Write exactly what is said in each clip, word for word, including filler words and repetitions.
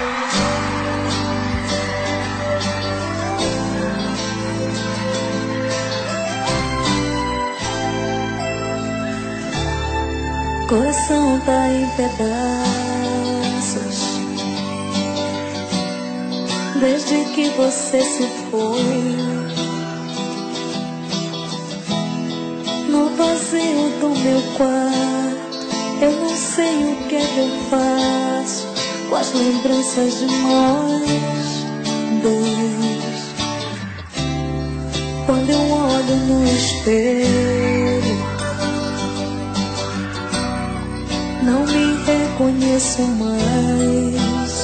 Coração tá em pedaços desde que você se foi. No vazio do meu quarto, eu não sei o que é que eu faço com as lembranças de nós dois. Quando eu olho no espelho, não me reconheço mais.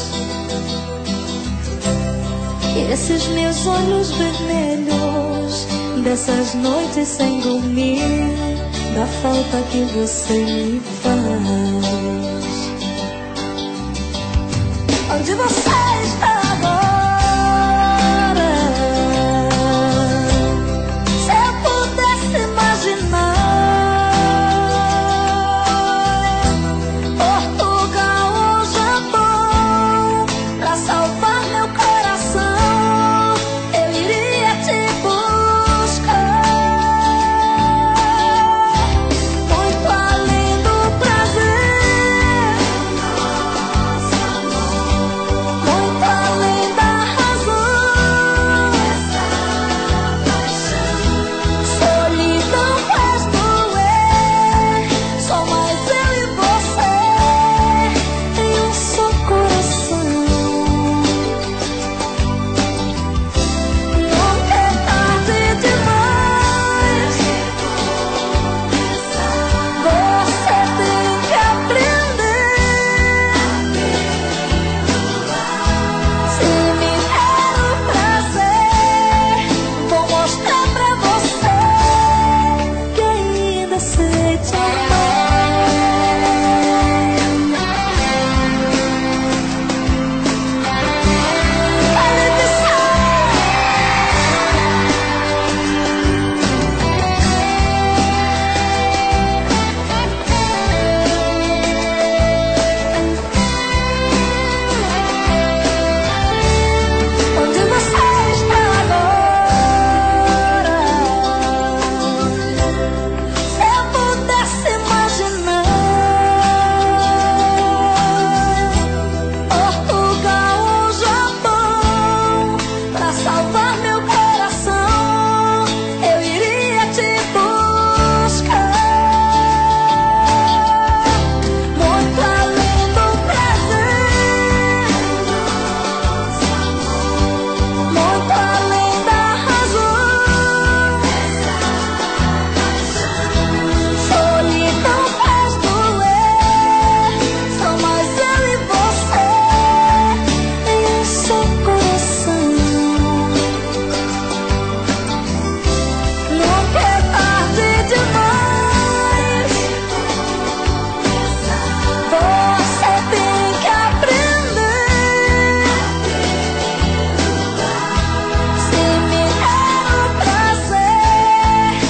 E esses meus olhos vermelhos, dessas noites sem dormir, da falta que você me faz. Onde você está agora? Se eu pudesse imaginar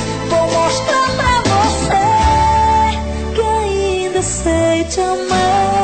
sei te amar.